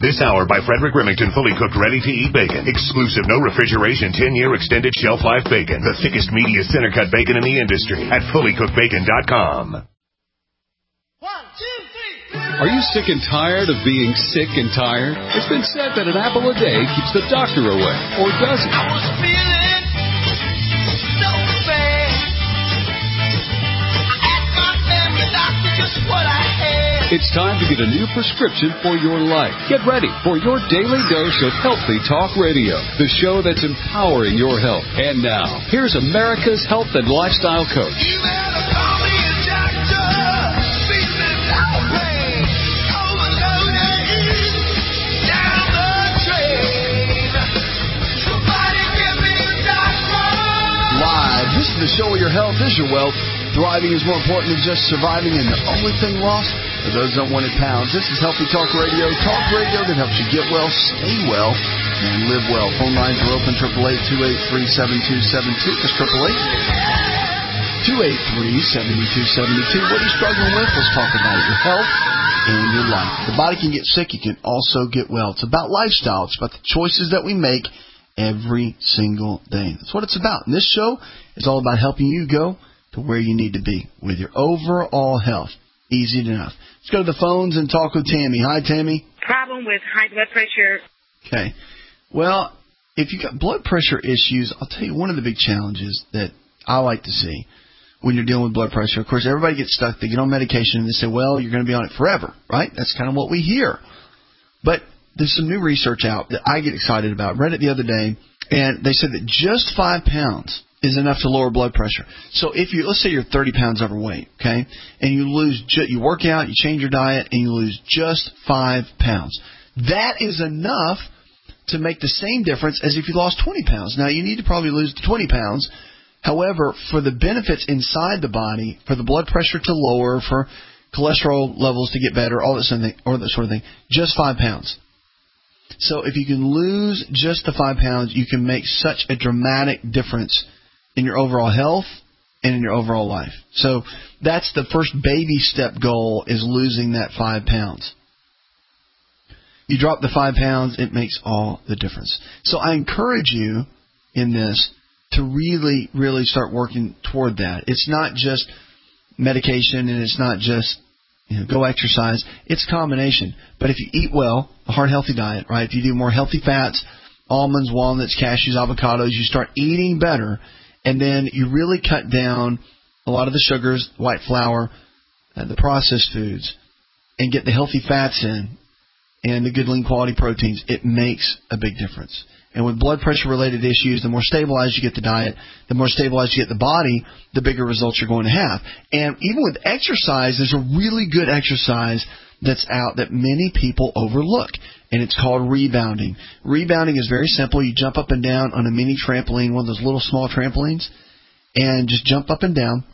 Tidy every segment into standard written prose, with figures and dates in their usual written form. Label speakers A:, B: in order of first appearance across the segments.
A: This hour by Frederick Remington, fully cooked, ready-to-eat bacon. Exclusive, no refrigeration, 10-year extended shelf life bacon. The thickest, meatiest center-cut bacon in the industry at fullycookedbacon.com.
B: 1, 2, 3. Are you sick and tired of being sick and tired? It's been said that an apple a day keeps the doctor away, or does it? I was feeling so bad. I asked my family doctor just what I had. It's time to get a new prescription for your life. Get ready for your daily dose of Healthy Talk Radio, the show that's empowering your health. And now, here's America's health and lifestyle coach. You better call me a doctor. Feeling no pain. Overloaded. Down the drain. Somebody give me a doctor. Live. This is the show where your health is your wealth. Thriving is more important than just surviving, and the only thing lost are those unwanted pounds. This is Healthy Talk Radio. Talk radio that helps you get well, stay well, and live well. Phone lines are open, 888-283-7272. That's 888-283-7272. What are you struggling with? Let's talk about it. Your health and your life. The body can get sick. It can also get well. It's about lifestyle. It's about the choices that we make every single day. That's what it's about. And this show is all about helping you go to where you need to be with your overall health. Easy enough. Let's go to the phones and talk with Tammy. Hi, Tammy.
C: Problem with high blood pressure.
B: Okay. Well, if you got blood pressure issues, I'll tell you one of the big challenges that I like to see when you're dealing with blood pressure. Of course, everybody gets stuck. They get on medication and they say, well, you're going to be on it forever, right? That's kind of what we hear. But there's some new research out that I get excited about. I read it the other day, and they said that just 5 pounds is enough to lower blood pressure. So if you, let's say you're 30 pounds overweight, okay, and you you work out, you change your diet, and you lose just 5 pounds. That is enough to make the same difference as if you lost 20 pounds. Now, you need to probably lose 20 pounds. However, for the benefits inside the body, for the blood pressure to lower, for cholesterol levels to get better, all that sort of thing, just 5 pounds. So if you can lose just the 5 pounds, you can make such a dramatic difference in your overall health and in your overall life. So that's the first baby step goal, is losing that 5 pounds. You drop the 5 pounds, it makes all the difference. So I encourage you in this to really, really start working toward that. It's not just medication, and it's not just go exercise. It's a combination. But if you eat well, a heart healthy diet, right? If you do more healthy fats, almonds, walnuts, cashews, avocados, you start eating better. And then you really cut down a lot of the sugars, white flour, the processed foods, and get the healthy fats in and the good lean quality proteins. It makes a big difference. And with blood pressure related issues, the more stabilized you get the diet, the more stabilized you get the body, the bigger results you're going to have. And even with exercise, there's a really good exercise that's out that many people overlook, and it's called rebounding. Rebounding is very simple. You jump up and down on a mini trampoline, one of those little small trampolines, and just jump up and down.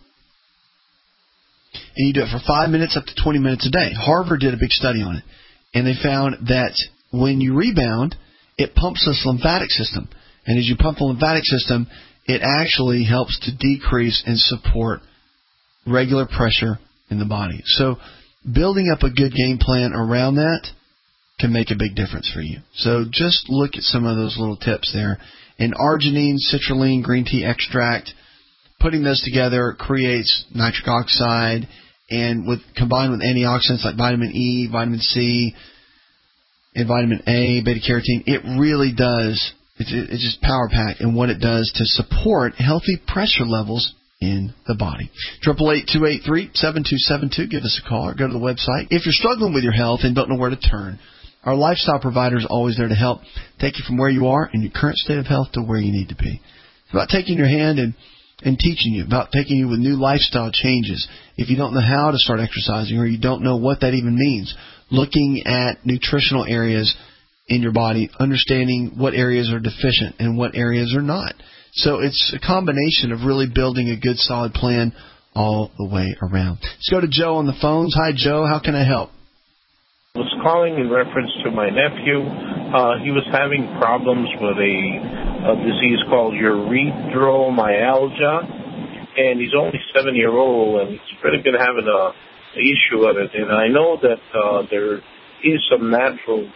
B: And you do it for 5 minutes up to 20 minutes a day. Harvard did a big study on it, and they found that when you rebound, it pumps this lymphatic system. And as you pump the lymphatic system, it actually helps to decrease and support regular pressure in the body. So building up a good game plan around that can make a big difference for you. So just look at some of those little tips there. And arginine, citrulline, green tea extract, putting those together creates nitric oxide, and combined with antioxidants like vitamin E, vitamin C, and vitamin A, beta-carotene, it really does. It's just power-packed in what it does to support healthy pressure levels in the body. 888-283-7272. Give us a call or go to the website. If you're struggling with your health and don't know where to turn, our lifestyle provider is always there to help take you from where you are in your current state of health to where you need to be. It's about taking your hand and teaching you, about taking you with new lifestyle changes. If you don't know how to start exercising, or you don't know what that even means, looking at nutritional areas in your body, understanding what areas are deficient and what areas are not. So it's a combination of really building a good, solid plan all the way around. Let's go to Joe on the phones. Hi, Joe. How can I help?
D: I was calling in reference to my nephew. He was having problems with a disease called erythromyalgia, and he's only 7-year-old, and he's really been having an issue of it. And I know that there is some natural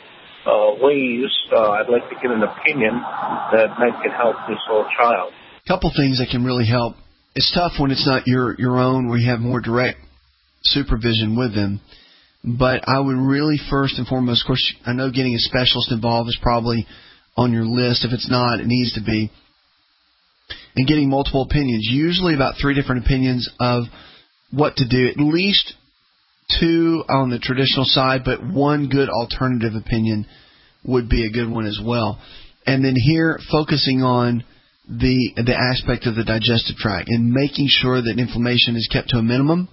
D: ways, I'd like to get an opinion that might can help this little child.
B: Couple things that can really help. It's tough when it's not your own, where you have more direct supervision with them. But I would really, first and foremost, of course, I know getting a specialist involved is probably on your list. If it's not, it needs to be. And getting multiple opinions, usually about 3 different opinions of what to do, at least 2 on the traditional side, but 1 good alternative opinion would be a good one as well. And then here, focusing on the aspect of the digestive tract and making sure that inflammation is kept to a minimum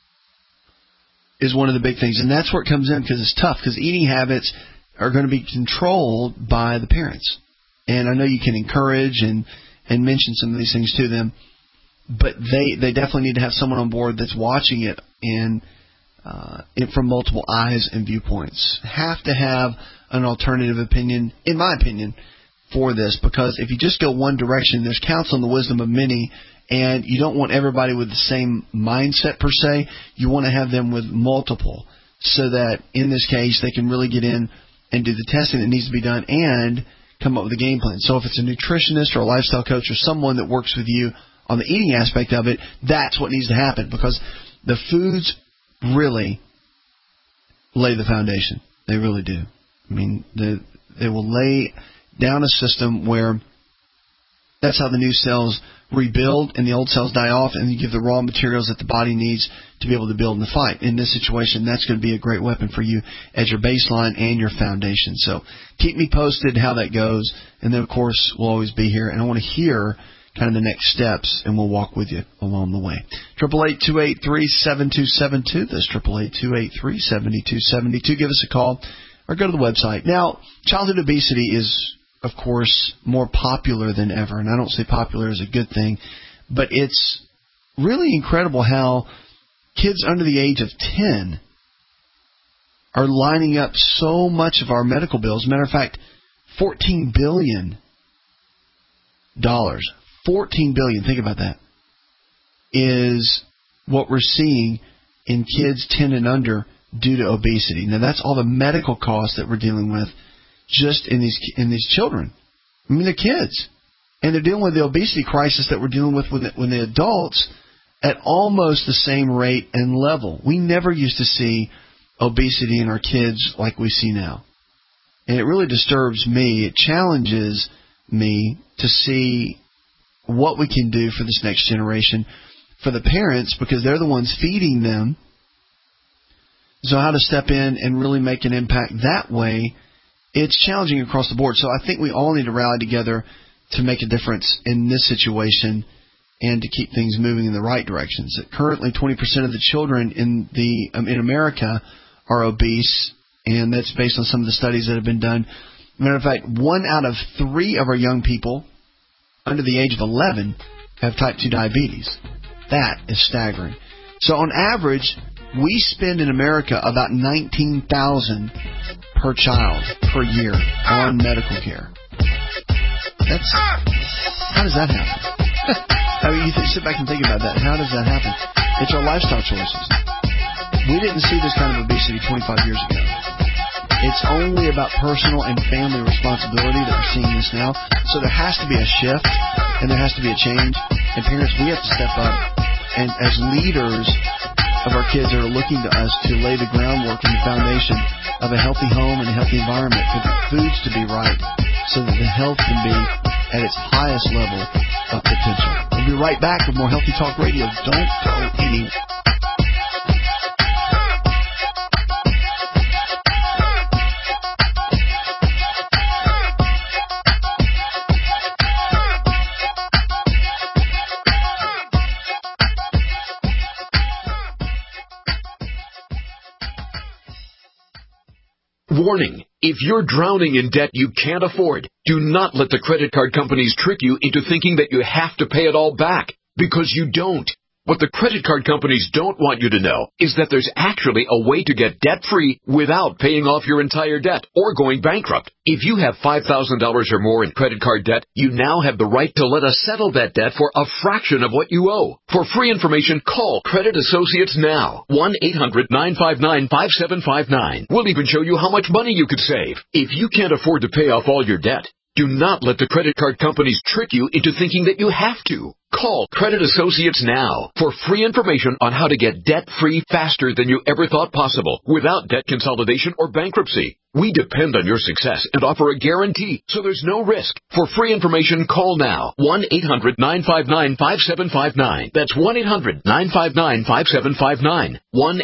B: is one of the big things. And that's where it comes in, because it's tough, because eating habits are going to be controlled by the parents. And I know you can encourage and mention some of these things to them, but they definitely need to have someone on board that's watching it and from multiple eyes and viewpoints. Have to have an alternative opinion, in my opinion, for this, because if you just go one direction, there's counsel in the wisdom of many, and you don't want everybody with the same mindset per se. You want to have them with multiple, so that in this case they can really get in and do the testing that needs to be done and come up with a game plan. So if it's a nutritionist or a lifestyle coach or someone that works with you on the eating aspect of it, that's what needs to happen, because the foods really lay the foundation. They really do. I mean, they will lay down a system where that's how the new cells rebuild and the old cells die off, and you give the raw materials that the body needs to be able to build in the fight. In this situation, that's going to be a great weapon for you as your baseline and your foundation. So keep me posted how that goes, and then, of course, we'll always be here, and I want to hear kind of the next steps, and we'll walk with you along the way. 888-283-7272. That's 888-283-7272. Give us a call or go to the website. Now, childhood obesity is, of course, more popular than ever, and I don't say popular is a good thing, but it's really incredible how kids under the age of 10 are lining up so much of our medical bills. Matter of fact, $14 billion. $14 billion, think about that, is what we're seeing in kids 10 and under due to obesity. Now, that's all the medical costs that we're dealing with just in these children. I mean, they're kids. And they're dealing with the obesity crisis that we're dealing with when the adults at almost the same rate and level. We never used to see obesity in our kids like we see now. And it really disturbs me. It challenges me to see what we can do for this next generation, for the parents, because they're the ones feeding them. So how to step in and really make an impact that way, it's challenging across the board. So I think we all need to rally together to make a difference in this situation and to keep things moving in the right directions. Currently, 20% of the children in America are obese, and that's based on some of the studies that have been done. Matter of fact, 1 out of 3 of our young people under the age of 11 have type 2 diabetes. That is staggering. So on average, we spend in America about $19,000 per child per year on medical care. How does that happen? I mean, you sit back and think about that. How does that happen? It's our lifestyle choices. We didn't see this kind of obesity 25 years ago. It's only about personal and family responsibility that we're seeing this now. So there has to be a shift, and there has to be a change. And parents, we have to step up. And as leaders of our kids that are looking to us to lay the groundwork and the foundation of a healthy home and a healthy environment, for the foods to be right, so that the health can be at its highest level of potential. We'll be right back with more Healthy Talk Radio. Don't go anywhere.
E: Warning, if you're drowning in debt you can't afford, do not let the credit card companies trick you into thinking that you have to pay it all back, because you don't. What the credit card companies don't want you to know is that there's actually a way to get debt-free without paying off your entire debt or going bankrupt. If you have $5,000 or more in credit card debt, you now have the right to let us settle that debt for a fraction of what you owe. For free information, call Credit Associates now. 1-800-959-5759. We'll even show you how much money you could save. If you can't afford to pay off all your debt, do not let the credit card companies trick you into thinking that you have to. Call Credit Associates now for free information on how to get debt-free faster than you ever thought possible without debt consolidation or bankruptcy. We depend on your success and offer a guarantee, so there's no risk. For free information, call now. 1-800-959-5759. That's 1-800-959-5759.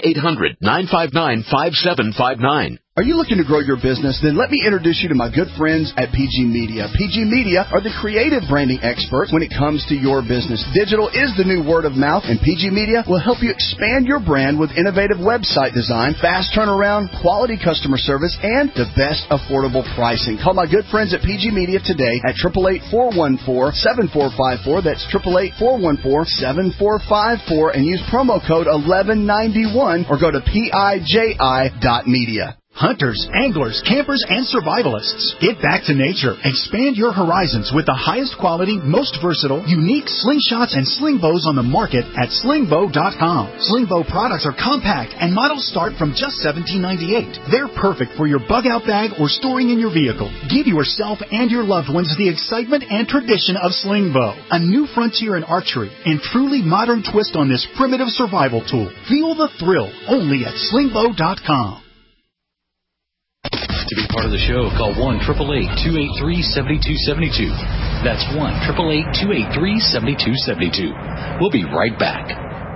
E: 1-800-959-5759.
B: Are you looking to grow your business? Then let me introduce you to my good friends at PG Media. PG Media are the creative branding experts when it comes to your business. Digital is the new word of mouth, and PG Media will help you expand your brand with innovative website design, fast turnaround, quality customer service, and the best affordable pricing. Call my good friends at PG Media today at 888-414-7454. That's 888-414-7454, and use promo code 1191 or go to PIJI.media.
F: Hunters, anglers, campers, and survivalists. Get back to nature. Expand your horizons with the highest quality, most versatile, unique slingshots and sling bows on the market at slingbow.com. Slingbow products are compact and models start from just $17.98. They're perfect for your bug-out bag or storing in your vehicle. Give yourself and your loved ones the excitement and tradition of Slingbow, a new frontier in archery and truly modern twist on this primitive survival tool. Feel the thrill only at slingbow.com.
G: To be part of the show, call 1-888-283-7272. That's 1-888-283-7272. We'll be right back.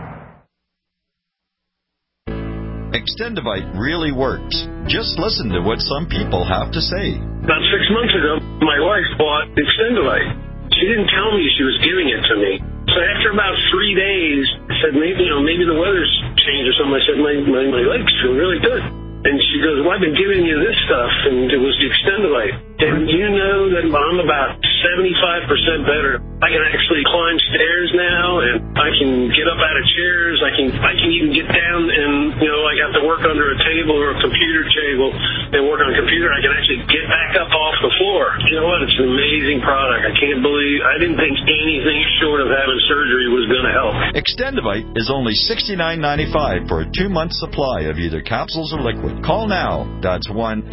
H: Extendivite really works. Just listen to what some people have to say.
I: About 6 months ago, my wife bought Extendivite. She didn't tell me she was giving it to me. So after about 3 days, I said, maybe the weather's changed or something. I said, my legs feel really good. And she goes, well, I've been giving you this stuff, and it was the Extendivite. And you know that I'm about 75% better. I can actually climb stairs now, and I can get up out of chairs. I can even get down and, I have to work under a table or a computer table and work on a computer. I can actually get back up off the floor. You know what? It's an amazing product. I didn't think anything short of having surgery was going to help.
H: Extendivite is only $69.95 for a 2-month supply of either capsules or liquid. Call now. That's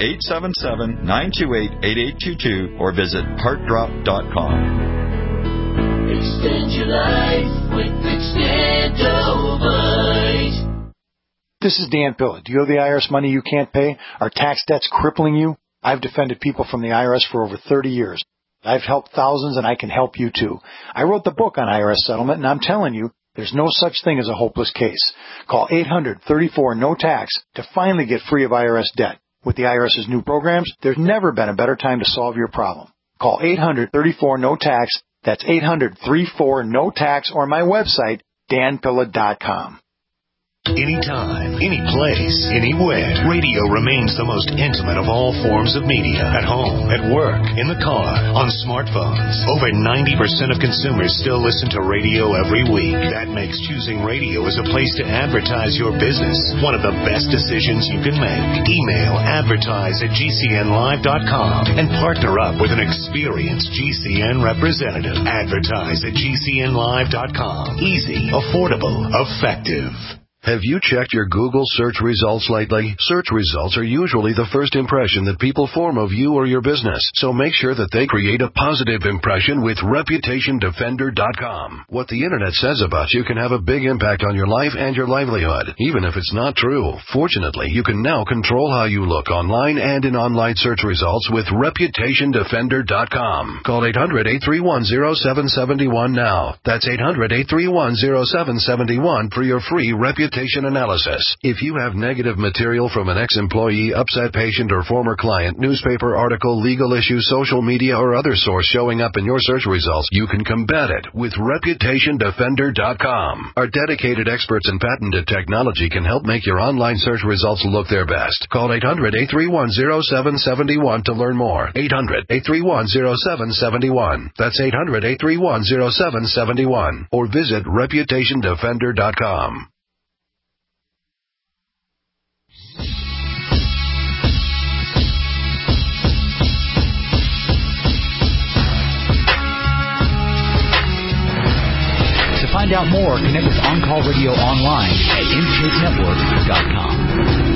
H: 1-877-928-8822 or visit heartdrop.com.
J: Extend your life with Extendivite.
K: This is Dan Pilla. Do you owe the IRS money you can't pay? Are tax debts crippling you? I've defended people from the IRS for over 30 years. I've helped thousands, and I can help you too. I wrote the book on IRS settlement, and I'm telling you, there's no such thing as a hopeless case. Call 800-34-NO-TAX to finally get free of IRS debt. With the IRS's new programs, there's never been a better time to solve your problem. Call 800-34-NO-TAX. That's 800-34-NO-TAX, or my website, danpilla.com.
A: Anytime, any place, anywhere, radio remains the most intimate of all forms of media. At home, at work, in the car, on smartphones. Over 90% of consumers still listen to radio every week. That makes choosing radio as a place to advertise your business one of the best decisions you can make. Email advertise@gcnlive.com and partner up with an experienced GCN representative. Advertise@gcnlive.com. Easy, affordable, effective.
L: Have you checked your Google search results lately? Search results are usually the first impression that people form of you or your business, so make sure that they create a positive impression with ReputationDefender.com. What the Internet says about you can have a big impact on your life and your livelihood, even if it's not true. Fortunately, you can now control how you look online and in online search results with ReputationDefender.com. Call 800-831-0771 now. That's 800-831-0771 for your free Reputation Reputation Analysis. If you have negative material from an ex-employee, upset patient, or former client, newspaper article, legal issue, social media, or other source showing up in your search results, you can combat it with ReputationDefender.com. Our dedicated experts in patented technology can help make your online search results look their best. Call 800-831-0771 to learn more. 800-831-0771. That's 800-831-0771. Or visit ReputationDefender.com.
F: To find out more, connect with On Call Radio online at InShapeNetwork.com.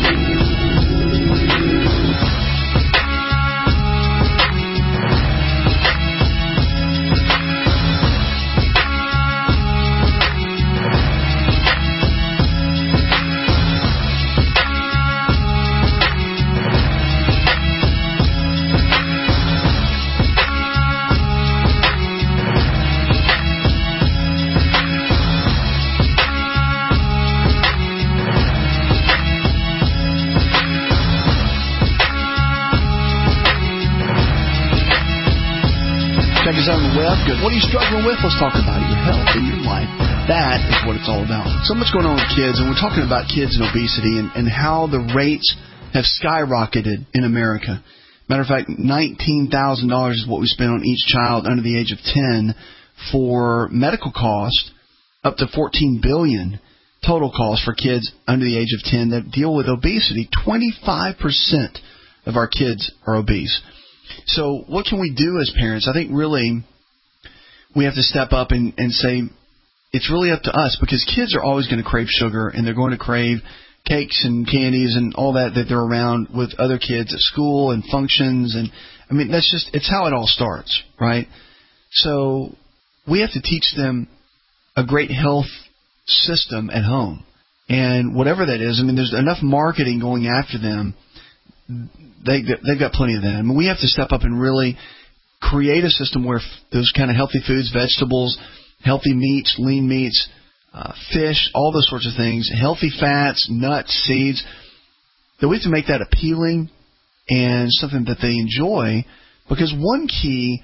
B: Check us out on the web. Good. What are you struggling with? Let's talk about your health and your life. That is what it's all about. So much going on with kids, and we're talking about kids and obesity and how the rates have skyrocketed in America. Matter of fact, $19,000 is what we spend on each child under the age of 10 for medical costs, up to $14 billion total costs for kids under the age of 10 that deal with obesity. 25% of our kids are obese. So what can we do as parents? I think really we have to step up and say it's really up to us, because kids are always going to crave sugar, and they're going to crave cakes and candies and all that they're around with other kids at school and functions. And I mean, it's how it all starts, right? So we have to teach them a great health system at home. And whatever that is, I mean, there's enough marketing going after them. They've got plenty of that. I mean, we have to step up and really create a system where those kind of healthy foods, vegetables, healthy meats, lean meats, fish, all those sorts of things, healthy fats, nuts, seeds, that we have to make that appealing and something that they enjoy. Because one key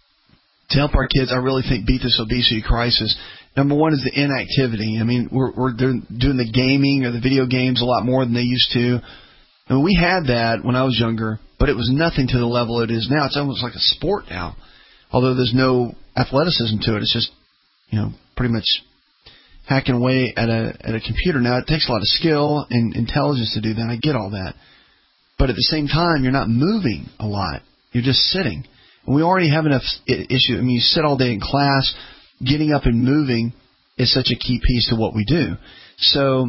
B: to help our kids, I really think, beat this obesity crisis, number one is the inactivity. I mean, we're doing the gaming or the video games a lot more than they used to. I mean, we had that when I was younger, but it was nothing to the level it is now. It's almost like a sport now, although there's no athleticism to it. It's just, pretty much hacking away at a computer. Now, it takes a lot of skill and intelligence to do that. I get all that. But at the same time, you're not moving a lot. You're just sitting. And we already have enough issue. I mean, you sit all day in class. Getting up and moving is such a key piece to what we do. So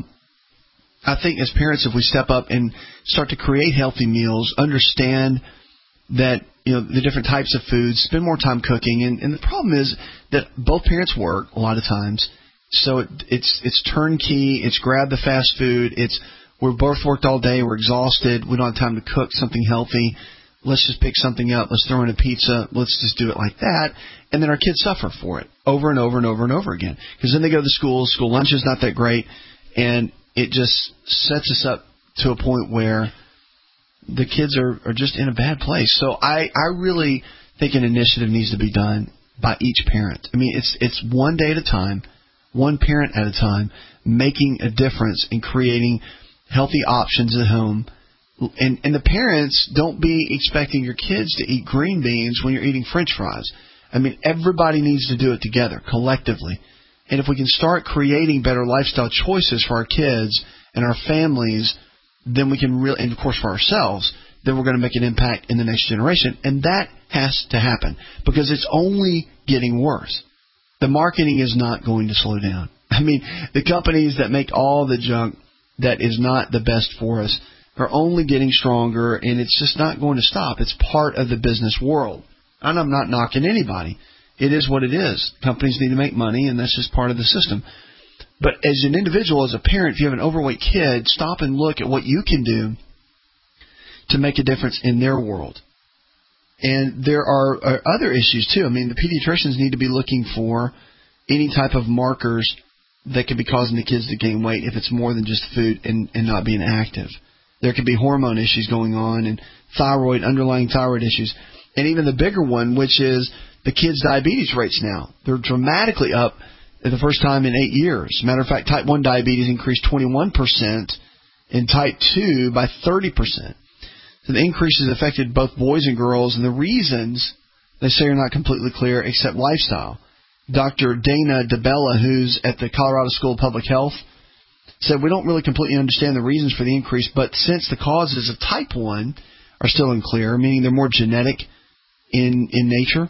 B: I think as parents, if we step up and start to create healthy meals, understand that the different types of foods, spend more time cooking, and the problem is that both parents work a lot of times, so it's turnkey. It's grab the fast food. We're both worked all day. We're exhausted. We don't have time to cook something healthy. Let's just pick something up. Let's throw in a pizza. Let's just do it like that. And then our kids suffer for it over and over and over and over again. Because then they go to school. School lunch is not that great. And it just sets us up to a point where the kids are just in a bad place. So I really think an initiative needs to be done by each parent. I mean, it's one day at a time, one parent at a time, making a difference in creating healthy options at home. And the parents, don't be expecting your kids to eat green beans when you're eating French fries. I mean, everybody needs to do it together, collectively. And if we can start creating better lifestyle choices for our kids and our families, then we can really, and of course for ourselves, then we're going to make an impact in the next generation. And that has to happen, because it's only getting worse. The marketing is not going to slow down. I mean, the companies that make all the junk that is not the best for us are only getting stronger, and it's just not going to stop. It's part of the business world. And I'm not knocking anybody. It is what it is. Companies need to make money, and that's just part of the system. But as an individual, as a parent, if you have an overweight kid, stop and look at what you can do to make a difference in their world. And there are other issues, too. I mean, the pediatricians need to be looking for any type of markers that could be causing the kids to gain weight if it's more than just food and not being active. There could be hormone issues going on and underlying thyroid issues. And even the bigger one, which is the kids' diabetes rates now. They're dramatically up for the first time in 8 years. Matter of fact, type 1 diabetes increased 21% and type 2 by 30%. So the increases affected both boys and girls, and the reasons, they say, are not completely clear except lifestyle. Dr. Dana DeBella, who's at the Colorado School of Public Health, said we don't really completely understand the reasons for the increase, but since the causes of type 1 are still unclear, meaning they're more genetic in nature,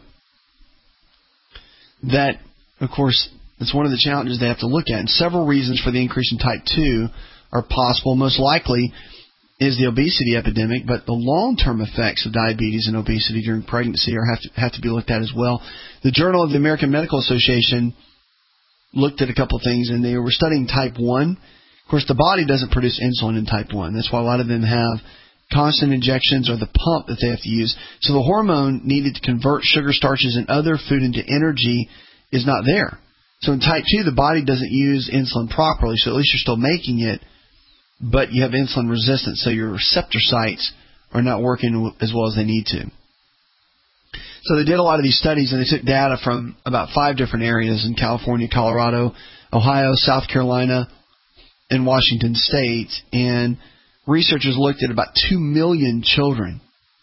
B: that, of course, that's one of the challenges they have to look at. And several reasons for the increase in type 2 are possible. Most likely is the obesity epidemic, but the long-term effects of diabetes and obesity during pregnancy have to be looked at as well. The Journal of the American Medical Association looked at a couple of things, and they were studying type 1. Of course, the body doesn't produce insulin in type 1. That's why a lot of them have constant injections or the pump that they have to use. So the hormone needed to convert sugar, starches, and other food into energy is not there. So in type 2, the body doesn't use insulin properly, so at least you're still making it, but you have insulin resistance, so your receptor sites are not working as well as they need to. So they did a lot of these studies, and they took data from about 5 different areas in California, Colorado, Ohio, South Carolina, and Washington State, and researchers looked at about 2 million children.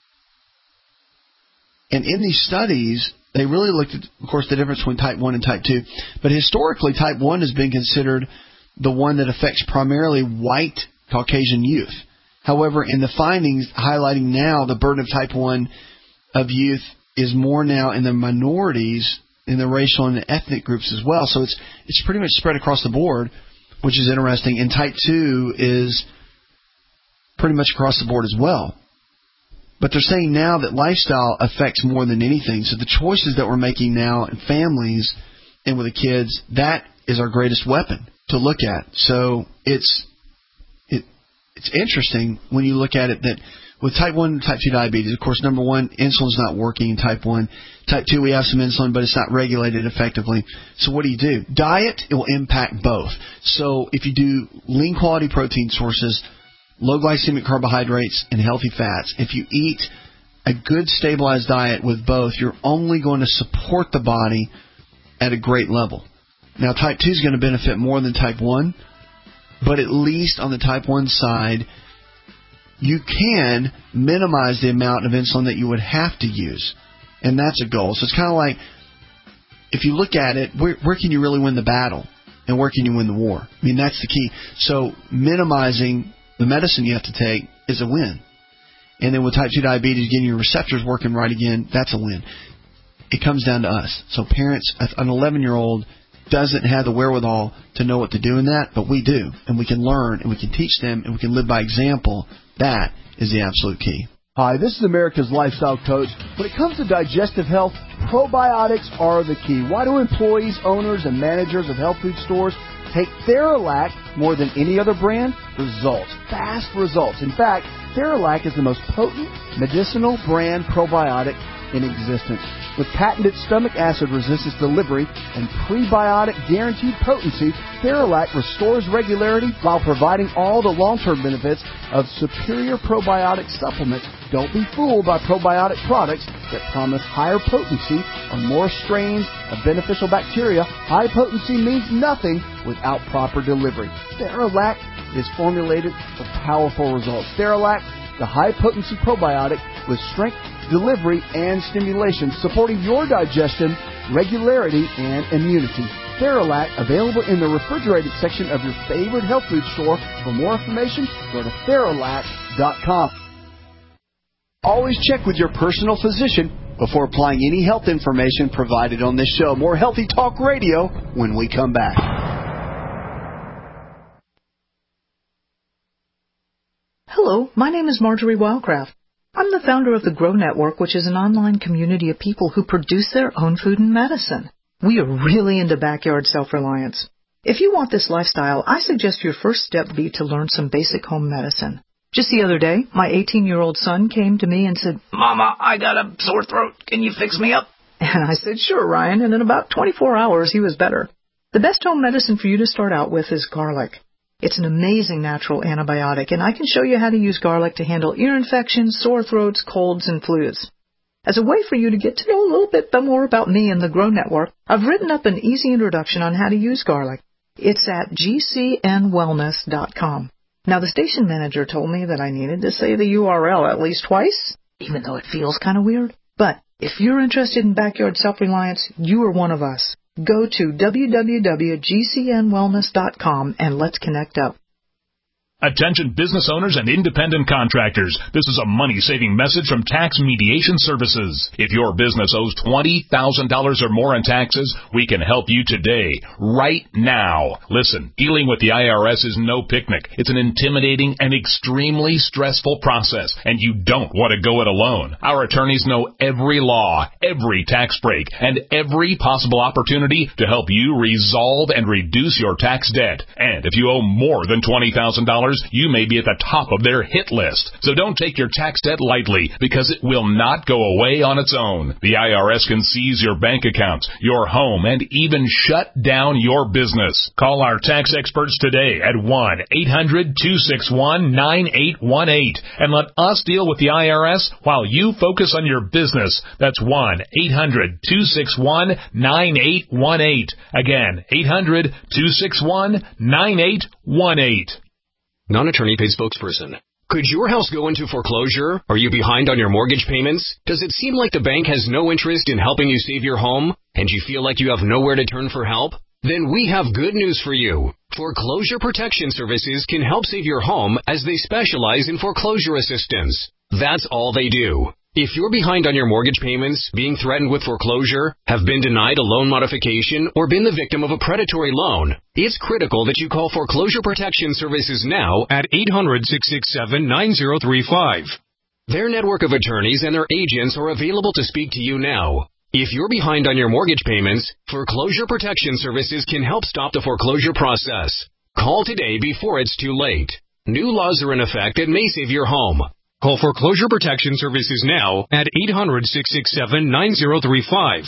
B: And in these studies, they really looked at, of course, the difference between type 1 and type 2. But historically, type 1 has been considered the one that affects primarily white Caucasian youth. However, in the findings highlighting now the burden of type 1 of youth is more now in the minorities, in the racial and the ethnic groups as well. So it's pretty much spread across the board, which is interesting. And type 2 is pretty much across the board as well. But they're saying now that lifestyle affects more than anything. So the choices that we're making now in families and with the kids, that is our greatest weapon to look at. So it's interesting when you look at it that with type 1 and type 2 diabetes, of course, number one, insulin's not working in type 1. Type 2, we have some insulin, but it's not regulated effectively. So what do? Diet, it will impact both. So if you do lean quality protein sources, low glycemic carbohydrates, and healthy fats, if you eat a good stabilized diet with both, you're only going to support the body at a great level. Now, type 2 is going to benefit more than type 1, but at least on the type 1 side, you can minimize the amount of insulin that you would have to use, and that's a goal. So it's kind of like, if you look at it, where can you really win the battle, and where can you win the war? I mean, that's the key. So minimizing the medicine you have to take is a win. And then with type 2 diabetes, getting your receptors working right again, that's a win. It comes down to us. So parents, an 11-year-old doesn't have the wherewithal to know what to do in that, but we do. And we can learn, and we can teach them, and we can live by example. That is the absolute key.
M: Hi, this is America's Lifestyle Coach. When it comes to digestive health, probiotics are the key. Why do employees, owners, and managers of health food stores take Theralac more than any other brand? Results. Fast results. In fact, Theralac is the most potent medicinal brand probiotic in existence. With patented stomach acid resistance delivery and prebiotic guaranteed potency, Theralac restores regularity while providing all the long-term benefits of superior probiotic supplements. Don't be fooled by probiotic products that promise higher potency or more strains of beneficial bacteria. High potency means nothing without proper delivery. Theralac is formulated for powerful results. Theralac, the high-potency probiotic with strength, delivery, and stimulation, supporting your digestion, regularity, and immunity. Theralac, available in the refrigerated section of your favorite health food store. For more information, go to Theralac.com. Always check with your personal physician before applying any health information provided on this show. More Healthy Talk Radio when we come back.
N: Hello, my name is Marjorie Wildcraft. I'm the founder of the Grow Network, which is an online community of people who produce their own food and medicine. We are really into backyard self-reliance. If you want this lifestyle, I suggest your first step be to learn some basic home medicine. Just the other day, my 18-year-old son came to me and said, "Mama, I got a sore throat. Can you fix me up?" And I said, "Sure, Ryan." And in about 24 hours, he was better. The best home medicine for you to start out with is garlic. It's an amazing natural antibiotic, and I can show you how to use garlic to handle ear infections, sore throats, colds, and flus. As a way for you to get to know a little bit more about me and the Grow Network, I've written up an easy introduction on how to use garlic. It's at gcnwellness.com. Now, the station manager told me that I needed to say the URL at least twice, even though it feels kind of weird. But if you're interested in backyard self-reliance, you are one of us. Go to www.gcnwellness.com and let's connect up.
O: Attention business owners and independent contractors. This is a money-saving message from Tax Mediation Services. If your business owes $20,000 or more in taxes, we can help you today, right now. Listen, dealing with the IRS is no picnic. It's an intimidating and extremely stressful process, and you don't want to go it alone. Our attorneys know every law, every tax break, and every possible opportunity to help you resolve and reduce your tax debt. And if you owe more than $20,000, you may be at the top of their hit list. So don't take your tax debt lightly, because it will not go away on its own. The IRS can seize your bank accounts, your home, and even shut down your business. Call our tax experts today at 1-800-261-9818 and let us deal with the IRS while you focus on your business. That's 1-800-261-9818. Again, 800-261-9818.
P: Non-attorney paid spokesperson. Could your house go into foreclosure? Are you behind on your mortgage payments? Does it seem like the bank has no interest in helping you save your home, and you feel like you have nowhere to turn for help? Then we have good news for you. Foreclosure Protection Services can help save your home, as they specialize in foreclosure assistance. That's all they do. If you're behind on your mortgage payments, being threatened with foreclosure, have been denied a loan modification, or been the victim of a predatory loan, it's critical that you call Foreclosure Protection Services now at 800-667-9035. Their network of attorneys and their agents are available to speak to you now. If you're behind on your mortgage payments, Foreclosure Protection Services can help stop the foreclosure process. Call today before it's too late. New laws are in effect that may save your home. Call Foreclosure Protection Services now at 800-667-9035.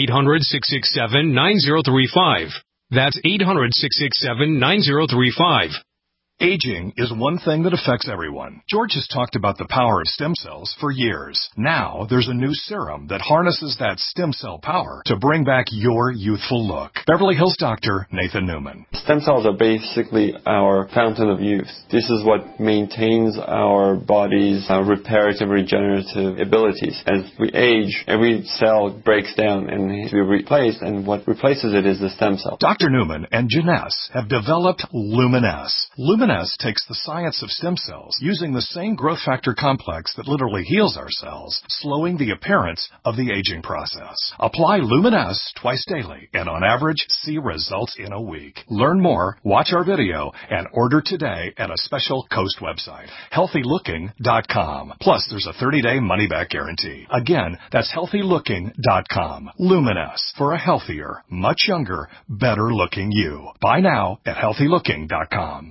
P: 800-667-9035. That's 800-667-9035.
Q: Aging is one thing that affects everyone. George has talked about the power of stem cells for years. Now, there's a new serum that harnesses that stem cell power to bring back your youthful look. Beverly Hills doctor Nathan Newman.
R: Stem cells are basically our fountain of youth. This is what maintains our body's reparative and regenerative abilities. As we age, every cell breaks down and needs to be replaced, and what replaces it is the stem cell.
Q: Dr. Newman and Janess have developed Luminess. Luminess takes the science of stem cells, using the same growth factor complex that literally heals our cells, slowing the appearance of the aging process. Apply Luminess twice daily, and on average, see results in a week. Learn more, watch our video, and order today at a special Coast website, healthylooking.com. Plus, there's a 30-day money-back guarantee. Again, that's healthylooking.com. Luminess, for a healthier, much younger, better-looking you. Buy now at healthylooking.com.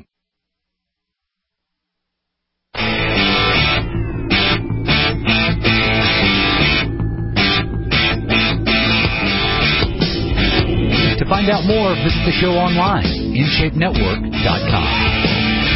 S: To find out more, visit the show online, InShapeNetwork.com.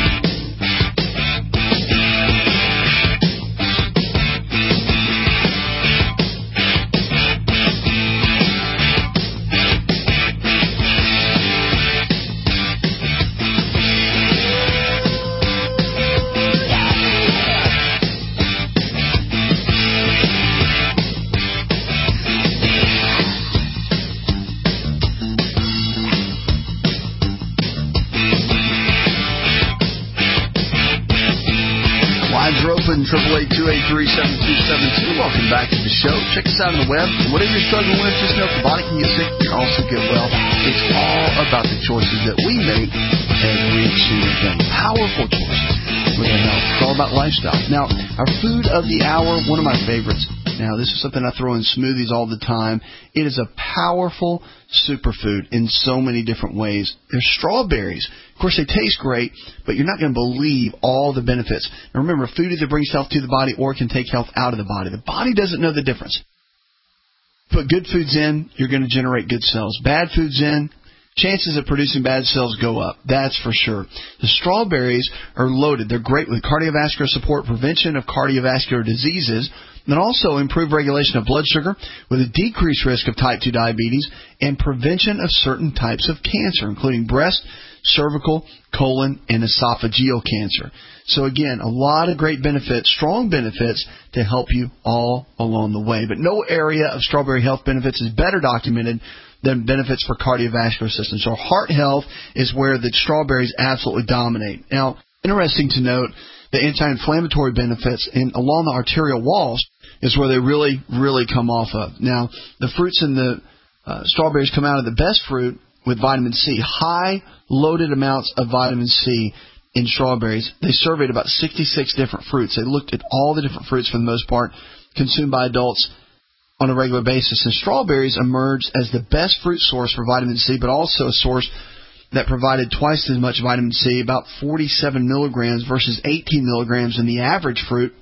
B: Open 888-283-7272. Welcome back to the show. Check us out on the web. Whatever you're struggling with, just know if the body can get sick, you can also get well. It's all about the choices that we make every single day. Powerful choices with our health. It's all about lifestyle. Now, our food of the hour, one of my favorites. Now, this is something I throw in smoothies all the time. It is a powerful superfood in so many different ways. There's strawberries. Of course, they taste great, but you're not going to believe all the benefits. Now, remember, food either brings health to the body or can take health out of the body. The body doesn't know the difference. Put good foods in, you're going to generate good cells. Bad foods in, chances of producing bad cells go up. That's for sure. The strawberries are loaded. They're great with cardiovascular support, prevention of cardiovascular diseases, and also improved regulation of blood sugar with a decreased risk of type 2 diabetes and prevention of certain types of cancer, including breast, cervical, colon, and esophageal cancer. So again, a lot of great benefits, strong benefits to help you all along the way. But no area of strawberry health benefits is better documented than benefits for cardiovascular system. So heart health is where the strawberries absolutely dominate. Now, interesting to note, the anti-inflammatory benefits along the arterial walls is where they really, really come off of. Now, the fruits in the strawberries come out of the best fruit with vitamin C, high loaded amounts of vitamin C in strawberries. They surveyed about 66 different fruits. They looked at all the different fruits for the most part consumed by adults on a regular basis. And strawberries emerged as the best fruit source for vitamin C, but also a source that provided twice as much vitamin C, about 47 milligrams versus 18 milligrams in the average fruit.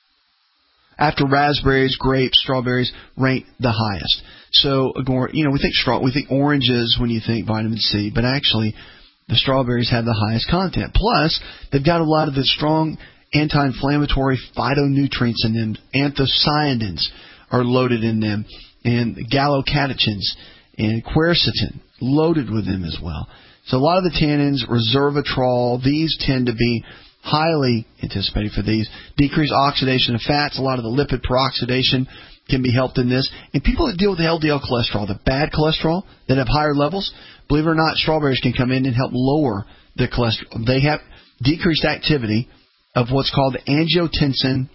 B: After raspberries, grapes, strawberries rank the highest. So, we think oranges when you think vitamin C, but actually the strawberries have the highest content. Plus, they've got a lot of the strong anti-inflammatory phytonutrients in them. Anthocyanins are loaded in them, and gallocatechins and quercetin loaded with them as well. So a lot of the tannins, resveratrol, these tend to be highly anticipated for these. Decreased oxidation of fats, a lot of the lipid peroxidation can be helped in this. And people that deal with the LDL cholesterol, the bad cholesterol that have higher levels, believe it or not, strawberries can come in and help lower the cholesterol. They have decreased activity of what's called the angiotensin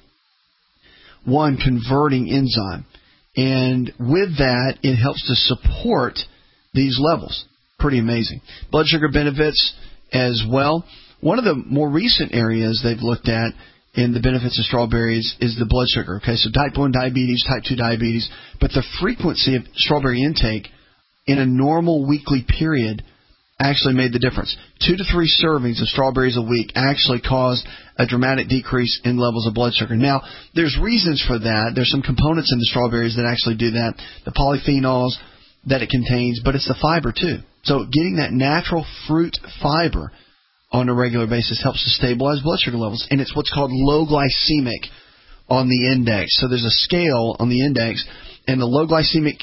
B: 1 converting enzyme. And with that, it helps to support these levels. Pretty amazing. Blood sugar benefits as well. One of the more recent areas they've looked at in the benefits of strawberries is the blood sugar. Okay, so type 1 diabetes, type 2 diabetes, but the frequency of strawberry intake in a normal weekly period actually made the difference. 2 to 3 servings of strawberries a week actually caused a dramatic decrease in levels of blood sugar. Now, there's reasons for that. There's some components in the strawberries that actually do that, the polyphenols that it contains, but it's the fiber too. So getting that natural fruit fiber on a regular basis helps to stabilize blood sugar levels, and it's what's called low glycemic on the index. So there's a scale on the index, and the low glycemic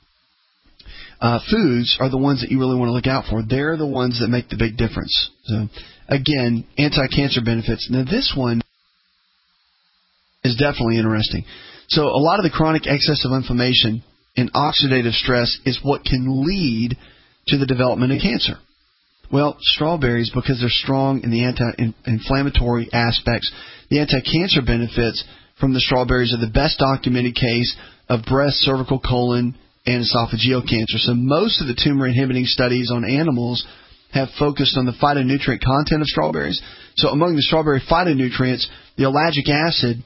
B: foods are the ones that you really want to look out for. They're the ones that make the big difference. So, again, anti-cancer benefits. Now, this one is definitely interesting. So a lot of the chronic excessive inflammation and oxidative stress is what can lead to the development of cancer. Well, strawberries, because they're strong in the anti-inflammatory aspects, the anti-cancer benefits from the strawberries are the best documented case of breast, cervical, colon, and esophageal cancer. So most of the tumor-inhibiting studies on animals have focused on the phytonutrient content of strawberries. So among the strawberry phytonutrients, the ellagic acid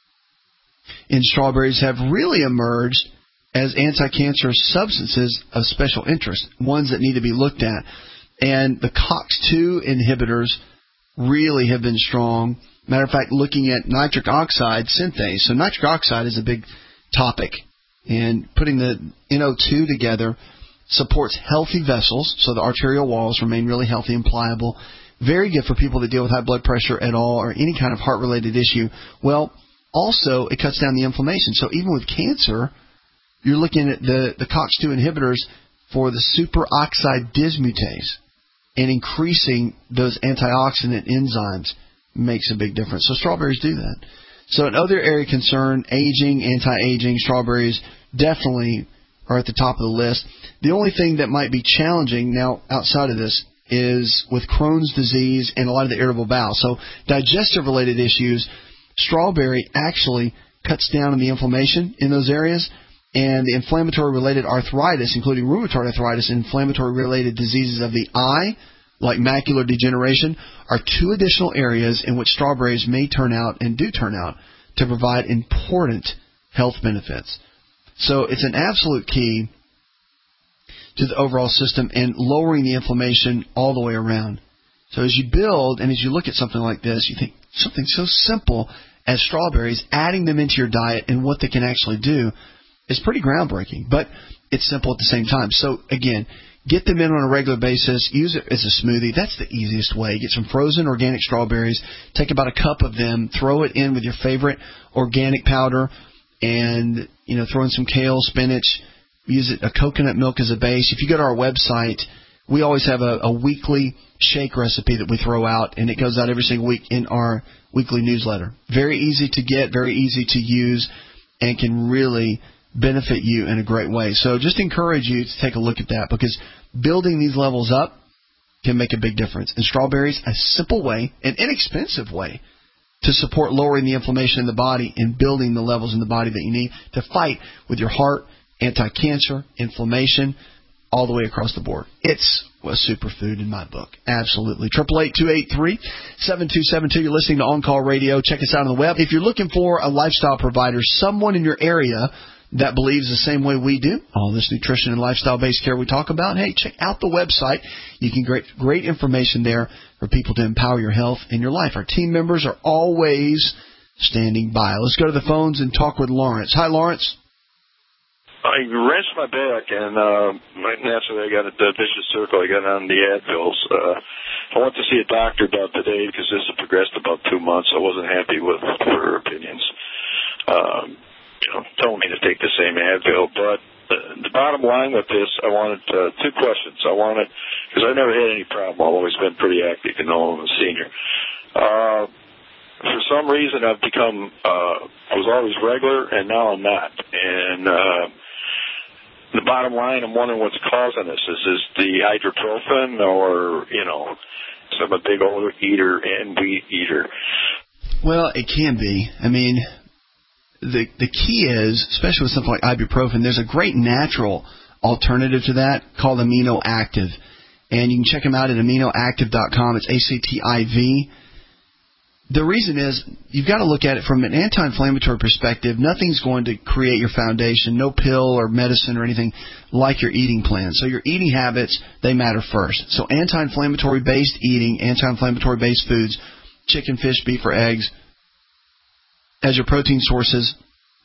B: in strawberries have really emerged as anti-cancerous substances of special interest, ones that need to be looked at. And the COX-2 inhibitors really have been strong. Matter of fact, looking at nitric oxide synthase. So nitric oxide is a big topic. And putting the NO2 together supports healthy vessels, so the arterial walls remain really healthy and pliable. Very good for people that deal with high blood pressure at all or any kind of heart-related issue. Well, also, it cuts down the inflammation. So even with cancer, you're looking at the COX-2 inhibitors for the superoxide dismutase, and increasing those antioxidant enzymes makes a big difference. So strawberries do that. So another area of concern, aging, anti-aging, strawberries definitely are at the top of the list. The only thing that might be challenging now outside of this is with Crohn's disease and a lot of the irritable bowel. So digestive-related issues, strawberry actually cuts down on the inflammation in those areas, and the inflammatory-related arthritis, including rheumatoid arthritis and inflammatory-related diseases of the eye, like macular degeneration, are 2 additional areas in which strawberries may turn out and do turn out to provide important health benefits. So it's an absolute key to the overall system and lowering the inflammation all the way around. So as you build and as you look at something like this, you think something so simple as strawberries, adding them into your diet and what they can actually do is pretty groundbreaking, but it's simple at the same time. So again, Get them in on a regular basis. Use it as a smoothie. That's the easiest way. Get some frozen organic strawberries. Take about a cup of them. Throw it in with your favorite organic powder, and throw in some kale, spinach. Use a coconut milk as a base. If you go to our website, we always have a weekly shake recipe that we throw out, and it goes out every single week in our weekly newsletter. Very easy to get, very easy to use, and can really benefit you in a great way. So just encourage you to take a look at that, because building these levels up can make a big difference. And strawberries, a simple way, an inexpensive way to support lowering the inflammation in the body and building the levels in the body that you need to fight with your heart, anti-cancer, inflammation, all the way across the board. It's a superfood in my book. Absolutely. 888-283-7272. You're listening to On Call Radio. Check us out on the web. If you're looking for a lifestyle provider, someone in your area that believes the same way we do, all this nutrition and lifestyle-based care we talk about, hey, check out the website. You can get great information there for people to empower your health and your life. Our team members are always standing by. Let's go to the phones and talk with Lawrence. Hi, Lawrence.
T: I wrenched my back, and naturally I got a vicious circle. I got on the Advils. I went to see a doctor about today because this had progressed about 2 months. I wasn't happy with her opinions. Told me to take the same Advil. But the bottom line with this, I wanted two questions. Because I've never had any problem. I've always been pretty active, I'm a senior. For some reason, I've become, I was always regular, and now I'm not. And the bottom line, I'm wondering what's causing this. Is this the hydrotrophin, or, so I'm a big old eater and wheat eater?
B: Well, it can be. I mean, the key is, especially with something like ibuprofen, there's a great natural alternative to that called Amino Active. And you can check them out at aminoactive.com. It's ACTIV. The reason is you've got to look at it from an anti-inflammatory perspective. Nothing's going to create your foundation, no pill or medicine or anything like your eating plan. So your eating habits, they matter first. So anti-inflammatory based eating, anti-inflammatory based foods, chicken, fish, beef, or eggs as your protein sources,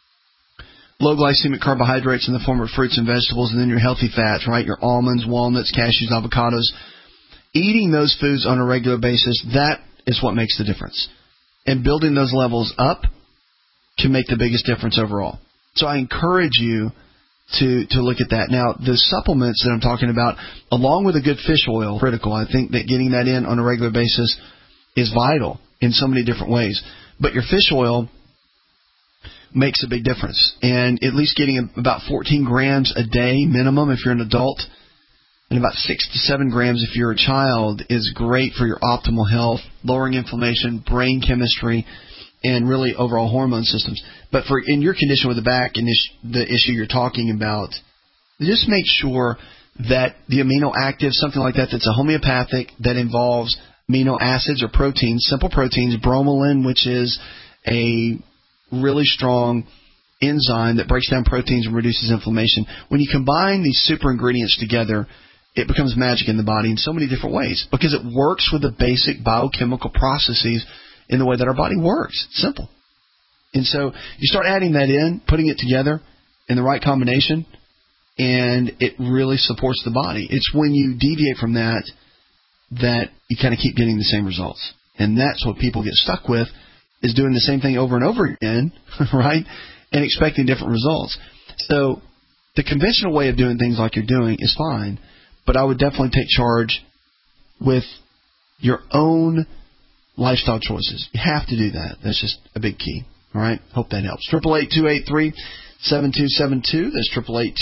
B: low glycemic carbohydrates in the form of fruits and vegetables, and then your healthy fats, right? Your almonds, walnuts, cashews, avocados. Eating those foods on a regular basis, that is what makes the difference. And building those levels up can make the biggest difference overall. So I encourage you to look at that. Now, the supplements that I'm talking about, along with a good fish oil, critical. I think that getting that in on a regular basis is vital in so many different ways. But your fish oil makes a big difference. And at least getting about 14 grams a day minimum if you're an adult, and about 6 to 7 grams if you're a child, is great for your optimal health, lowering inflammation, brain chemistry, and really overall hormone systems. But for in your condition with the back and the issue you're talking about, just make sure that the amino active, something like that, that's a homeopathic, that involves amino acids or proteins, simple proteins, bromelain, which is a really strong enzyme that breaks down proteins and reduces inflammation. When you combine these super ingredients together, it becomes magic in the body in so many different ways, because it works with the basic biochemical processes in the way that our body works. It's simple. And so you start adding that in, putting it together in the right combination, and it really supports the body. It's when you deviate from that you kind of keep getting the same results. And that's what people get stuck with, is doing the same thing over and over again, right, and expecting different results. So the conventional way of doing things like you're doing is fine, but I would definitely take charge with your own lifestyle choices. You have to do that. That's just a big key. All right? Hope that helps. 888-283-7272. That's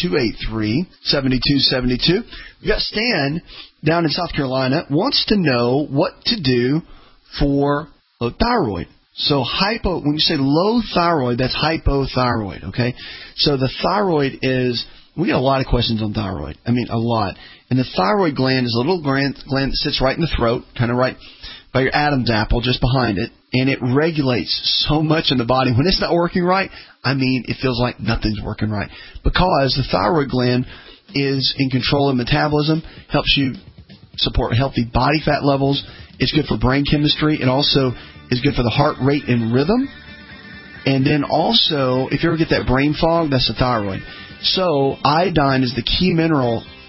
B: 888-283-7272. We've got Stan down in South Carolina, wants to know what to do for low thyroid. So when you say low thyroid, that's hypothyroid, okay? So the thyroid is, we get a lot of questions on thyroid. I mean, a lot. And the thyroid gland is a little gland that sits right in the throat, kind of right by your Adam's apple, just behind it. And it regulates so much in the body. When it's not working right, I mean, it feels like nothing's working right. Because the thyroid gland is in control of metabolism, helps you support healthy body fat levels. It's good for brain chemistry. It also is good for the heart rate and rhythm. And then also, if you ever get that brain fog, that's the thyroid. So iodine is the key mineral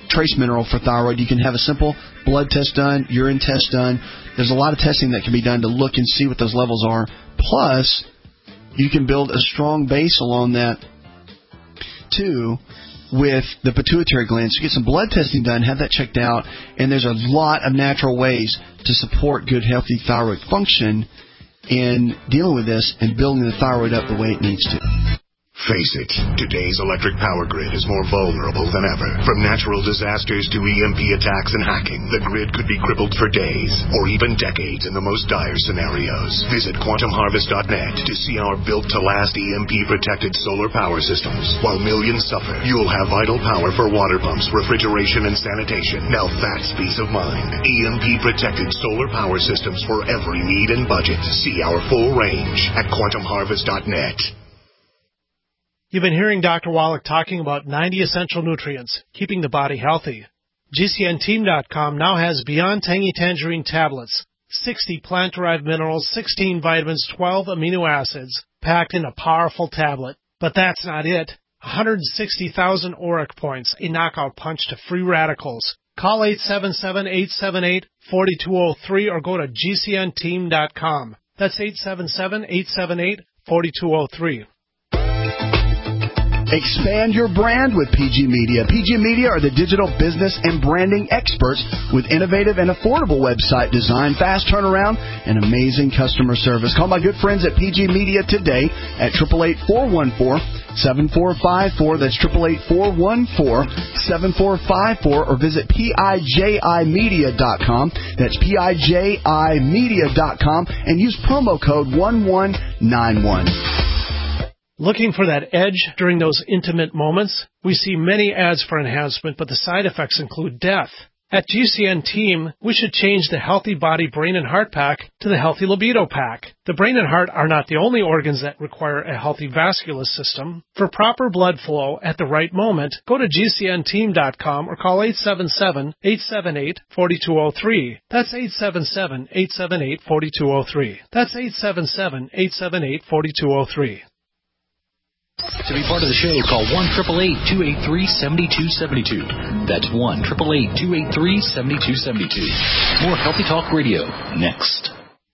B: trace mineral for thyroid. You can have a simple blood test done, urine test done. There's a lot of testing that can be done to look and see what those levels are. Plus, you can build a strong base along that, too, with the pituitary gland. So get some blood testing done, have that checked out, and there's a lot of natural ways to support good, healthy thyroid function in dealing with this and building the thyroid up the way it needs to.
A: Face it, today's electric power grid is more vulnerable than ever. From natural disasters to EMP attacks and hacking, the grid could be crippled for days or even decades in the most dire scenarios. Visit quantumharvest.net to see our built-to-last EMP-protected solar power systems. While millions suffer, you'll have vital power for water pumps, refrigeration, and sanitation. Now that's peace of mind. EMP-protected solar power systems for every need and budget. See our full range at quantumharvest.net.
U: You've been hearing Dr. Wallach talking about 90 essential nutrients, keeping the body healthy. GCNteam.com now has Beyond Tangy Tangerine tablets, 60 plant-derived minerals, 16 vitamins, 12 amino acids, packed in a powerful tablet. But that's not it. 160,000 ORAC points, a knockout punch to free radicals. Call 877-878-4203 or go to GCNteam.com. That's 877-878-4203.
B: Expand your brand with PG Media. PG Media are the digital business and branding experts with innovative and affordable website design, fast turnaround, and amazing customer service. Call my good friends at PG Media today at 888-414-7454. That's 888-414-7454, or visit PIJImedia.com. That's PIJImedia.com and use promo code 1191.
U: Looking for that edge during those intimate moments? We see many ads for enhancement, but the side effects include death. At GCN Team, we should change the Healthy Body, Brain, and Heart Pack to the Healthy Libido Pack. The brain and heart are not the only organs that require a healthy vascular system. For proper blood flow at the right moment, go to GCNteam.com or call 877-878-4203. That's 877-878-4203. That's 877-878-4203.
G: To be part of the show, call 1-888-283-7272. That's 1-888-283-7272. More Healthy Talk Radio next.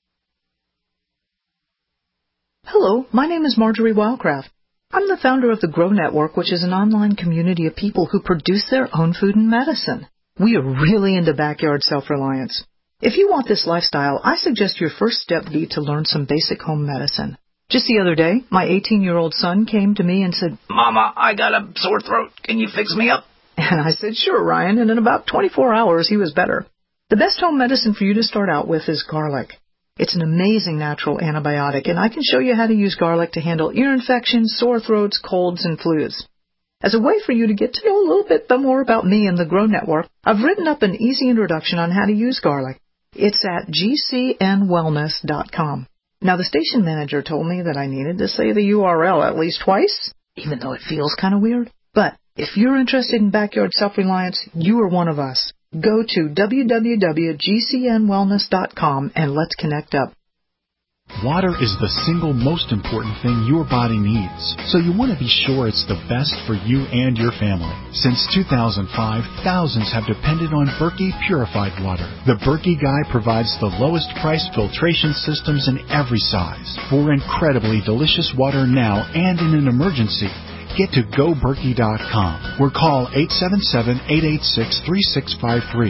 N: Hello, my name is Marjorie Wildcraft. I'm the founder of the Grow Network, which is an online community of people who produce their own food and medicine. We are really into backyard self-reliance. If you want this lifestyle, I suggest your first step be to learn some basic home medicine. Just the other day, my 18-year-old son came to me and said, "Mama, I got a sore throat. Can you fix me up?" And I said, "Sure, Ryan," and in about 24 hours, he was better. The best home medicine for you to start out with is garlic. It's an amazing natural antibiotic, and I can show you how to use garlic to handle ear infections, sore throats, colds, and flus. As a way for you to get to know a little bit more about me and the Grow Network, I've written up an easy introduction on how to use garlic. It's at gcnwellness.com. Now, the station manager told me that I needed to say the URL at least twice, even though it feels kind of weird. But if you're interested in backyard self-reliance, you are one of us. Go to www.gcnwellness.com and let's connect up.
F: Water is the single most important thing your body needs, so you want to be sure it's the best for you and your family. Since 2005, thousands have depended on Berkey purified water. The Berkey Guy provides the lowest price filtration systems in every size for incredibly delicious water now and in an emergency. Get to GoBerkey.com or call 877-886-3653.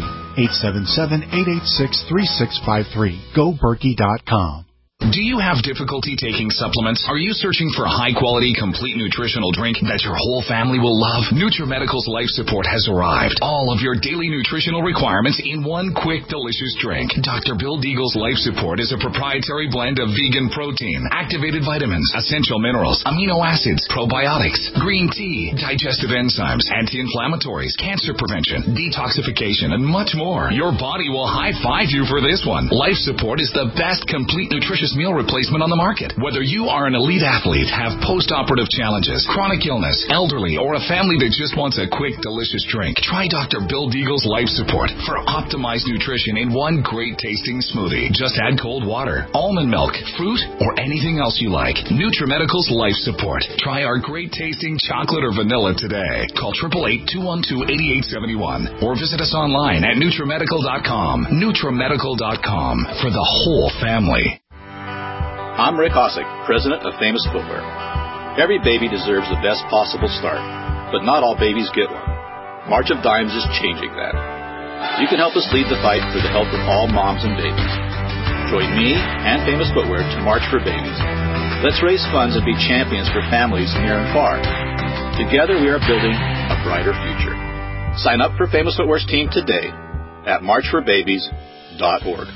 F: 877-886-3653. GoBerkey.com.
V: Do you have difficulty taking supplements? Are you searching for a high-quality, complete nutritional drink that your whole family will love? NutriMedical's Life Support has arrived. All of your daily nutritional requirements in one quick, delicious drink. Dr. Bill Deagle's Life Support is a proprietary blend of vegan protein, activated vitamins, essential minerals, amino acids, probiotics, green tea, digestive enzymes, anti-inflammatories, cancer prevention, detoxification, and much more. Your body will high-five you for this one. Life Support is the best complete nutritious meal replacement on the market. Whether you are an elite athlete, have post-operative challenges, chronic illness, elderly, or a family that just wants a quick, delicious drink, try Dr. Bill Deagle's Life Support for optimized nutrition in one great-tasting smoothie. Just add cold water, almond milk, fruit, or anything else you like. NutriMedical's Life Support. Try our great-tasting chocolate or vanilla today. Call 888-212-8871 or visit us online at NutriMedical.com. NutriMedical.com for the whole family.
C: I'm Rick Hosick, president of Famous Footwear. Every baby deserves the best possible start, but not all babies get one. March of Dimes is changing that. You can help us lead the fight for the health of all moms and babies. Join me and Famous Footwear to March for Babies. Let's raise funds and be champions for families near and far. Together we are building a brighter future. Sign up for Famous Footwear's team today at marchforbabies.org.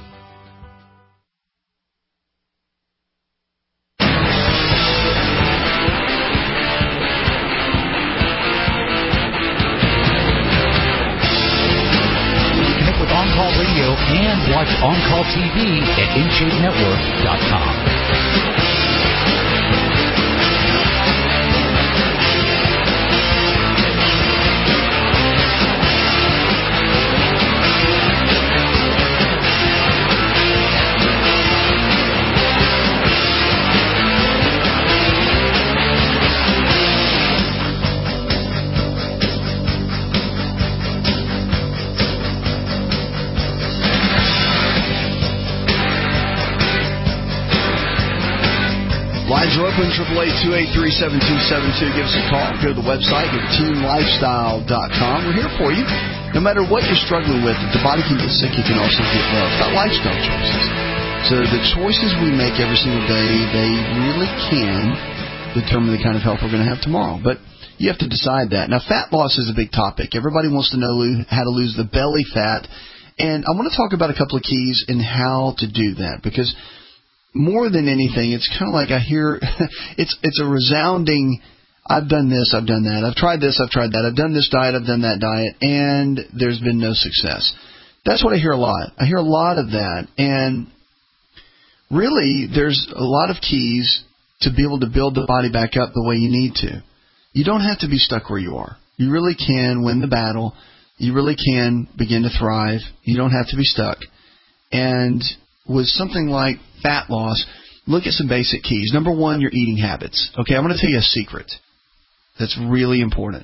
S: Connect with On-Call Radio and watch On-Call TV at InShapeNetwork.com.
B: Lines are open, 888-283-7272. Give us a call. Go to the website, go to teamlifestyle.com. We're here for you. No matter what you're struggling with, if the body can get sick, it can also get well. It's about lifestyle choices. So the choices we make every single day, they really can determine the kind of health we're going to have tomorrow. But you have to decide that. Now, fat loss is a big topic. Everybody wants to know how to lose the belly fat. And I want to talk about a couple of keys in how to do that, because more than anything, it's kind of like I hear it's a resounding, I've done this, I've done that, I've tried this, I've tried that, I've done this diet, I've done that diet, and there's been no success. That's what I hear a lot. I hear a lot of that, and really there's a lot of keys to be able to build the body back up the way you need to. You don't have to be stuck where you are. You really can win the battle. You really can begin to thrive. You don't have to be stuck. And with something like fat loss, look at some basic keys. Number one, your eating habits. Okay, I'm going to tell you a secret that's really important.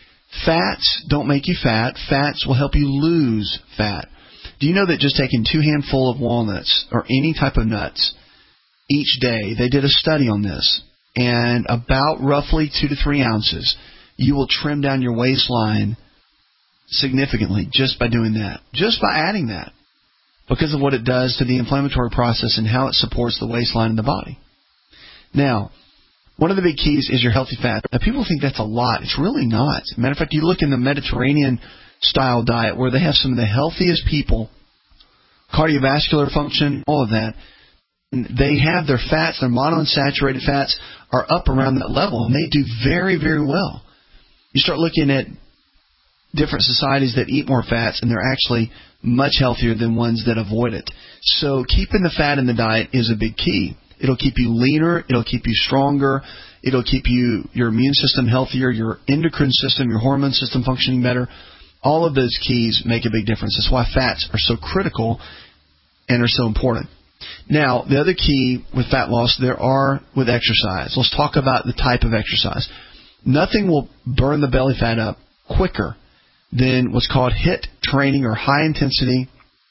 B: Fats don't make you fat. Fats will help you lose fat. Do you know that just taking 2 handfuls of walnuts or any type of nuts each day, they did a study on this, and about roughly 2 to 3 ounces, you will trim down your waistline significantly just by doing that, just by adding that, because of what it does to the inflammatory process and how it supports the waistline in the body. Now, one of the big keys is your healthy fat. Now, people think that's a lot. It's really not. Matter of fact, you look in the Mediterranean-style diet where they have some of the healthiest people, cardiovascular function, all of that. They have their fats, their monounsaturated fats are up around that level, and they do very, very well. You start looking at different societies that eat more fats, and they're actually much healthier than ones that avoid it. So keeping the fat in the diet is a big key. It'll keep you leaner. It'll keep you stronger. It'll keep your immune system healthier, your endocrine system, your hormone system functioning better. All of those keys make a big difference. That's why fats are so critical and are so important. Now, the other key with fat loss, there are with exercise. Let's talk about the type of exercise. Nothing will burn the belly fat up quicker than what's called HIIT training, or high-intensity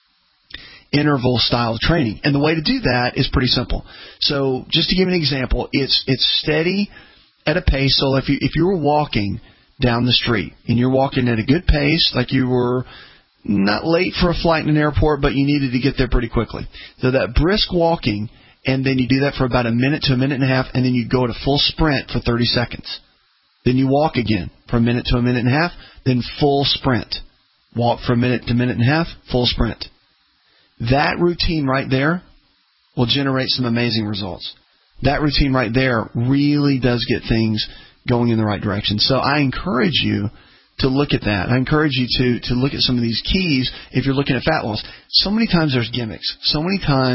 B: interval style training. And the way to do that is pretty simple. So just to give you an example, it's steady at a pace. So if you were walking down the street and you're walking at a good pace, like you were not late for a flight in an airport, but you needed to get there pretty quickly. So that brisk walking, and then you do that for about a minute to a minute and a half, and then you go at a full sprint for 30 seconds. Then you walk again for a minute to a minute and a half, then full sprint. Walk for a minute to a minute and a half, full sprint. That routine right there will generate some amazing results. That routine right there really does get things going in the right direction. So I encourage you to look at that. I encourage you to look at some of these keys if you're looking at fat loss. So many times there's gimmicks. So many times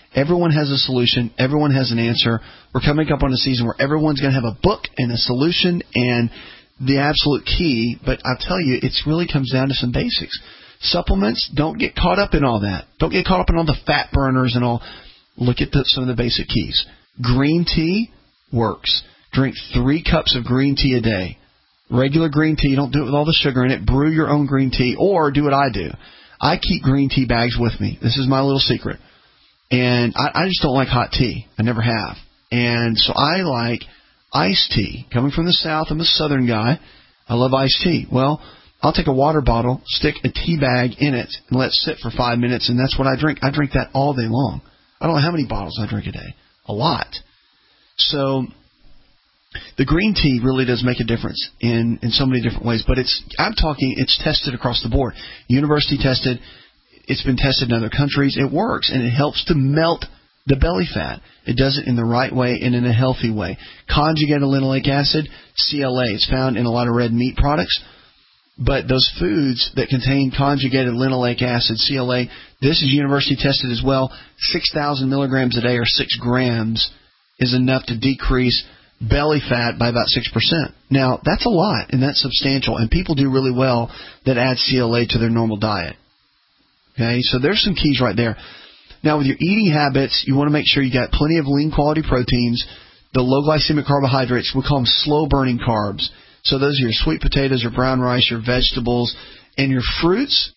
B: Everyone has a solution. Everyone has an answer. We're coming up on a season where everyone's going to have a book and a solution and the absolute key. But I'll tell you, it really comes down to some basics. Supplements, don't get caught up in all that. Don't get caught up in all the fat burners and all. Look at some of the basic keys. Green tea works. Drink 3 cups of green tea a day. Regular green tea, don't do it with all the sugar in it. Brew your own green tea, or do what I do. I keep green tea bags with me. This is my little secret. And I just don't like hot tea. I never have. And so I like iced tea. Coming from the South, I'm a Southern guy. I love iced tea. Well, I'll take a water bottle, stick a tea bag in it, and let it sit for 5 minutes, and that's what I drink. I drink that all day long. I don't know how many bottles I drink a day. A lot. So the green tea really does make a difference in so many different ways. But it's tested across the board. University tested. It's been tested in other countries. It works, and it helps to melt the belly fat. It does it in the right way and in a healthy way. Conjugated linoleic acid, CLA, it's found in a lot of red meat products. But those foods that contain conjugated linoleic acid, CLA, this is university tested as well. 6,000 milligrams a day, or 6 grams, is enough to decrease belly fat by about 6%. Now, that's a lot, and that's substantial, and people do really well that add CLA to their normal diet. Okay, so there's some keys right there. Now, with your eating habits, you want to make sure you got plenty of lean quality proteins, the low glycemic carbohydrates, we call them slow-burning carbs. So those are your sweet potatoes, your brown rice, your vegetables, and your fruits.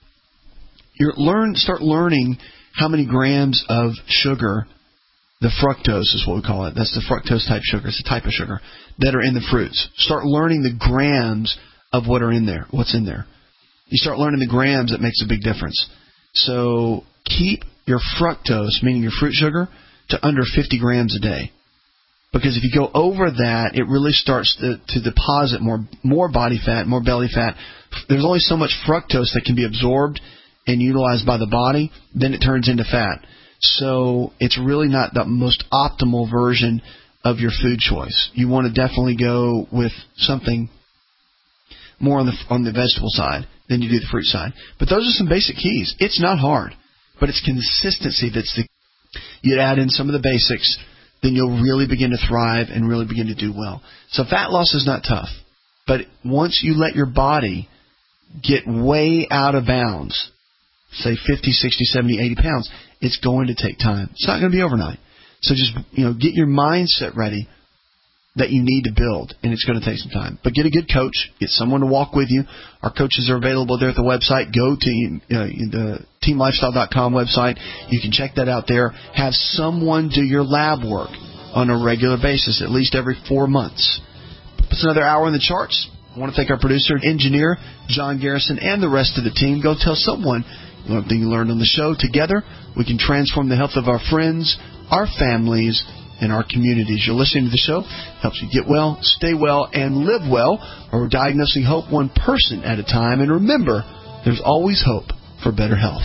B: Start learning how many grams of sugar, the fructose is what we call it. That's the fructose type sugar. It's a type of sugar that are in the fruits. Start learning the grams of what are in there, what's in there. You start learning the grams, that makes a big difference. So keep your fructose, meaning your fruit sugar, to under 50 grams a day. Because if you go over that, it really starts to deposit more body fat, more belly fat. There's only so much fructose that can be absorbed and utilized by the body, then it turns into fat. So it's really not the most optimal version of your food choice. You want to definitely go with something more on the vegetable side than you do the fruit side. But those are some basic keys. It's not hard, but it's consistency that's the key. You add in some of the basics, then you'll really begin to thrive and really begin to do well. So fat loss is not tough. But once you let your body get way out of bounds, say 50, 60, 70, 80 pounds, it's going to take time. It's not going to be overnight. So just get your mindset ready that you need to build, and it's going to take some time. But get a good coach. Get someone to walk with you. Our coaches are available there at the website. Go to the teamlifestyle.com website. You can check that out there. Have someone do your lab work on a regular basis, at least every 4 months. It's another hour in the charts. I want to thank our producer and engineer, John Garrison, and the rest of the team. Go tell someone one thing you learned on the show. Together, we can transform the health of our friends, our families, and our communities. You're listening to the show. Helps you get well, stay well, and live well. Or we're diagnosing hope one person at a time. And remember, there's always hope for better health.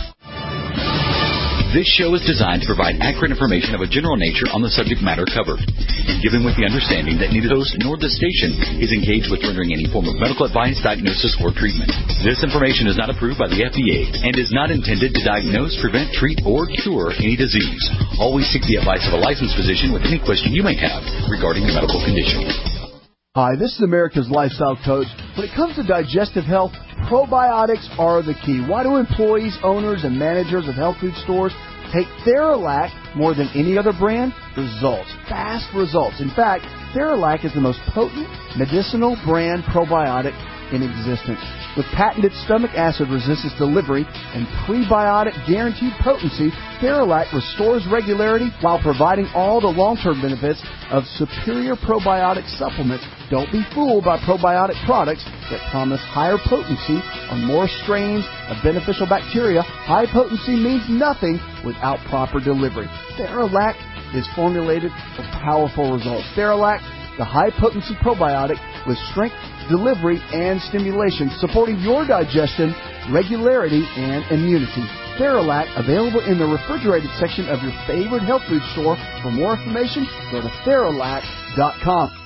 V: This show is designed to provide accurate information of a general nature on the subject matter covered, and given with the understanding that neither host nor the station is engaged with rendering any form of medical advice, diagnosis, or treatment. This information is not approved by the FDA and is not intended to diagnose, prevent, treat, or cure any disease. Always seek the advice of a licensed physician with any question you may have regarding your medical condition.
M: Hi, this is America's Lifestyle Coach. When it comes to digestive health, probiotics are the key. Why do employees, owners, and managers of health food stores take Theralac more than any other brand? Results. Fast results. In fact, Theralac is the most potent medicinal brand probiotic in existence. With patented stomach acid resistance delivery and prebiotic guaranteed potency, Theralac restores regularity while providing all the long-term benefits of superior probiotic supplements. Don't be fooled by probiotic products that promise higher potency on more strains of beneficial bacteria. High potency means nothing without proper delivery. Theralac is formulated for powerful results. Theralac, the high-potency probiotic with strength, delivery, and stimulation, supporting your digestion, regularity, and immunity. Theralac, available in the refrigerated section of your favorite health food store. For more information, go to Theralac.com.